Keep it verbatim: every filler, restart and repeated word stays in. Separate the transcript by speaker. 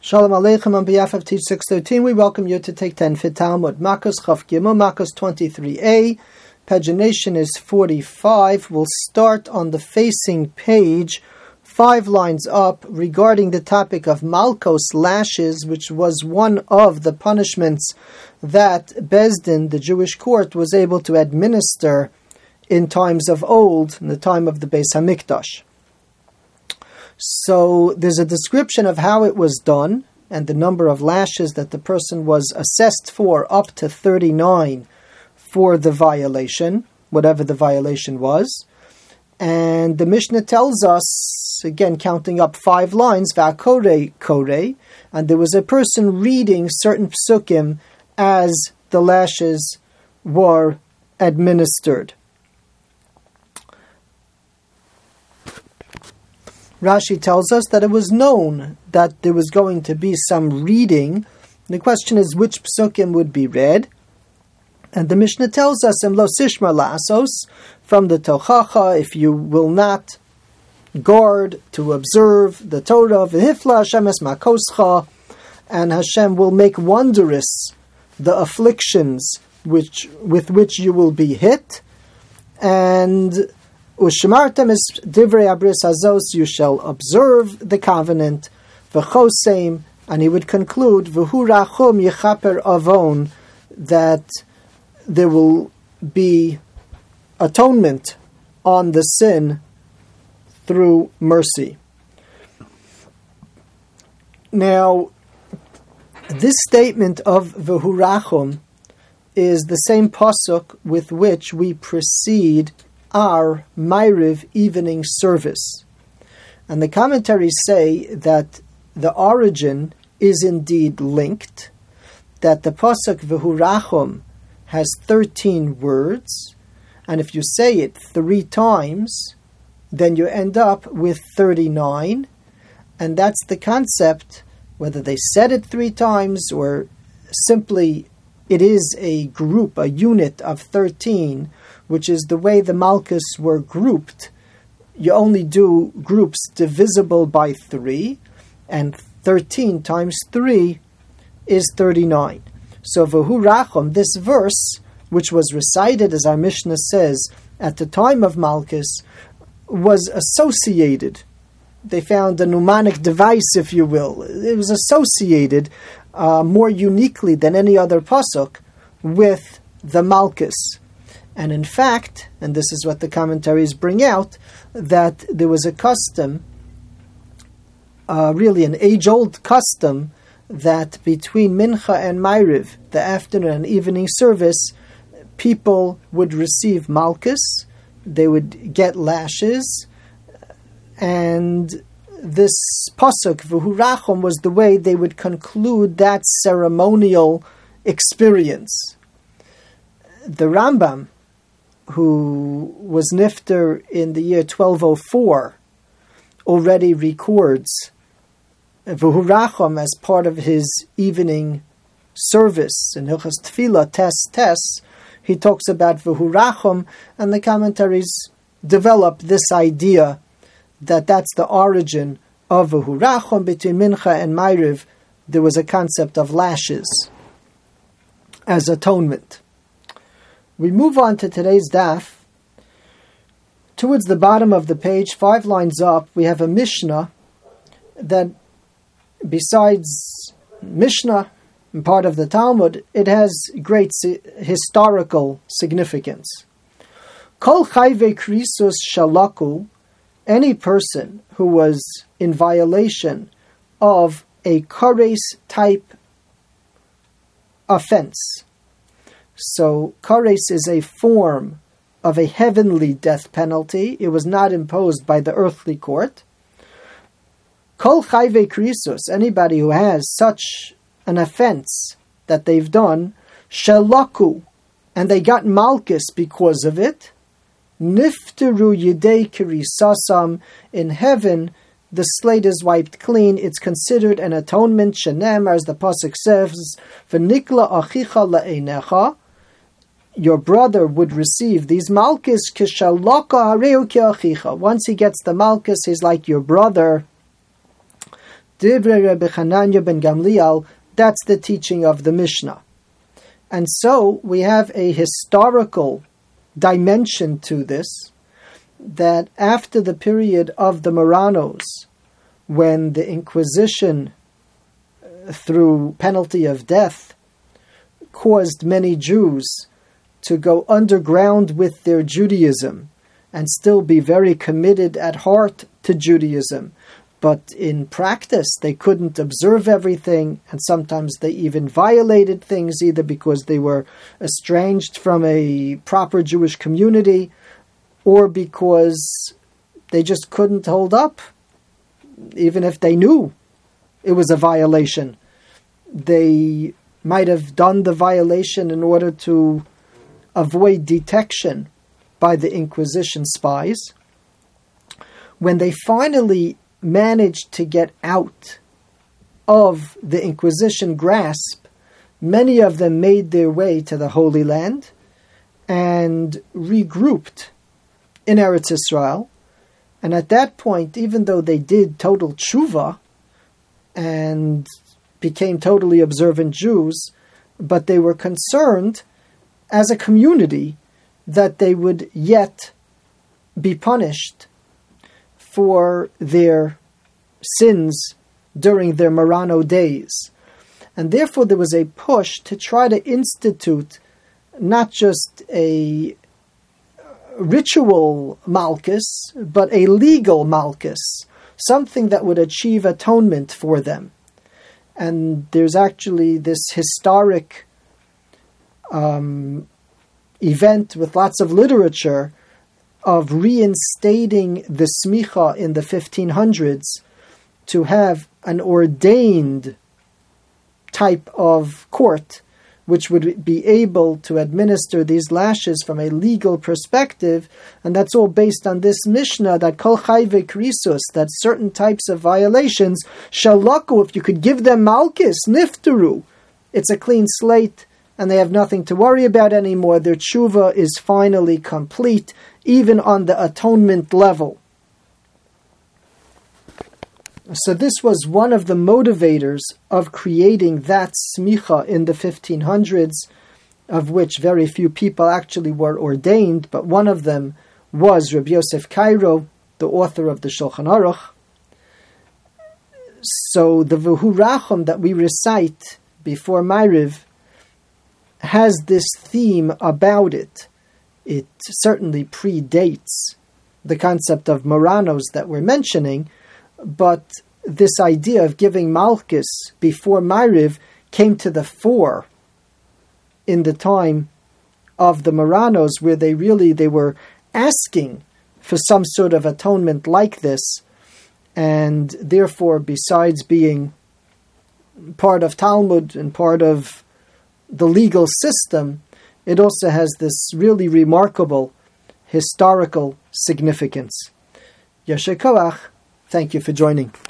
Speaker 1: Shalom Aleichem on behalf of Teach six thirteen. We welcome you to take ten Fit Talmud. Makos Chaf Gimel, Makos twenty-three a. Pagination is forty-five. We'll start on the facing page, five lines up, regarding the topic of Malkos, lashes, which was one of the punishments that Bezdin, the Jewish court, was able to administer in times of old, in the time of the Beis Hamikdash. So there's a description of how it was done and the number of lashes that the person was assessed for, up to thirty-nine for the violation, whatever the violation was. And the Mishnah tells us, again counting up five lines, Va'kore kore, and there was a person reading certain psukim as the lashes were administered. Rashi tells us that it was known that there was going to be some reading. The question is which psukim would be read. And the Mishnah tells us, Em lo sishmar la'asos, from the Tochacha, if you will not guard to observe the Torah, v'hifla Hashem es makoscha, and Hashem will make wondrous the afflictions which with which you will be hit, and Ushamartem is divrei abris hazos, you shall observe the covenant, v'chosem, and he would conclude, v'hu rachum yechaper avon, that there will be atonement on the sin through mercy. Now, this statement of v'hu rachum is the same pasuk with which we precede our Ma'ariv evening service. And the commentaries say that the origin is indeed linked, that the pasuk v'hu rachum has thirteen words, and if you say it three times, then you end up with thirty-nine, and that's the concept, whether they said it three times or simply it is a group, a unit of thirteen, which is the way the Malkus were grouped. You only do groups divisible by three, and thirteen times three is thirty-nine. So v'hu rachum, this verse, which was recited, as our Mishnah says, at the time of Malkus, was associated. They found a mnemonic device, if you will. It was associated uh, more uniquely than any other pasuk with the Malkus. And in fact, and this is what the commentaries bring out, that there was a custom, uh, really an age-old custom, that between Mincha and Ma'ariv, the afternoon and evening service, people would receive Malkus, they would get lashes, and this pasuk, v'hu rachum, was the way they would conclude that ceremonial experience. The Rambam, who was nifter in the year twelve oh four, already records v'hu rachum as part of his evening service in Hilchos Tefillah Tes Tes. He talks about v'hu rachum, and the commentaries develop this idea that that's the origin of v'hu rachum. Between Mincha and Ma'ariv, there was a concept of lashes as atonement. We move on to today's daf. Towards the bottom of the page, five lines up, we have a Mishnah that, besides Mishnah and part of the Talmud, it has great si- historical significance. Kol chayve krisus shalaku, any person who was in violation of a kares type offense. So, kares is a form of a heavenly death penalty. It was not imposed by the earthly court. Kol chayve krisus, anybody who has such an offense that they've done, shelaku, and they got malchus because of it, nifteru yidei kirisasam, in heaven the slate is wiped clean. It's considered an atonement. Shenem, as the pasuk says, v'nikla achicha la'einecha, your brother would receive these malchus kishalaka hareu ki achicha. Once he gets the malchus, he's like your brother. Divrei Rabbi Hananya ben Gamliel, that's the teaching of the Mishnah. And so we have a historical dimension to this, that after the period of the Marranos, when the Inquisition, through penalty of death, caused many Jews to go underground with their Judaism and still be very committed at heart to Judaism, but in practice they couldn't observe everything, and sometimes they even violated things, either because they were estranged from a proper Jewish community or because they just couldn't hold up, even if they knew it was a violation. They might have done the violation in order to avoid detection by the Inquisition spies. When they finally managed to get out of the Inquisition grasp, many of them made their way to the Holy Land and regrouped in Eretz Yisrael. And at that point, even though they did total tshuva and became totally observant Jews, but they were concerned as a community that they would yet be punished for their sins during their Marrano days. And therefore there was a push to try to institute not just a ritual malchus, but a legal malchus, something that would achieve atonement for them. And there's actually this historic um, event with lots of literature of reinstating the smicha in the fifteen hundreds to have an ordained type of court which would be able to administer these lashes from a legal perspective, and that's all based on this Mishnah that kol chayve krisus, that certain types of violations, shalaku, if you could give them malchus, niftaru, it's a clean slate, and they have nothing to worry about anymore. Their tshuva is finally complete, even on the atonement level. So this was one of the motivators of creating that smicha in the fifteen hundreds, of which very few people actually were ordained, but one of them was Rabbi Yosef Karo, the author of the Shulchan Aruch. So the V'hu Rachum that we recite before Ma'ariv has this theme about it. It certainly predates the concept of Marranos that we're mentioning, but this idea of giving Malchus before Ma'ariv came to the fore in the time of the Marranos, where they really they were asking for some sort of atonement like this, and therefore, besides being part of Talmud and part of the legal system, it also has this really remarkable historical significance. Yasher Koach, thank you for joining.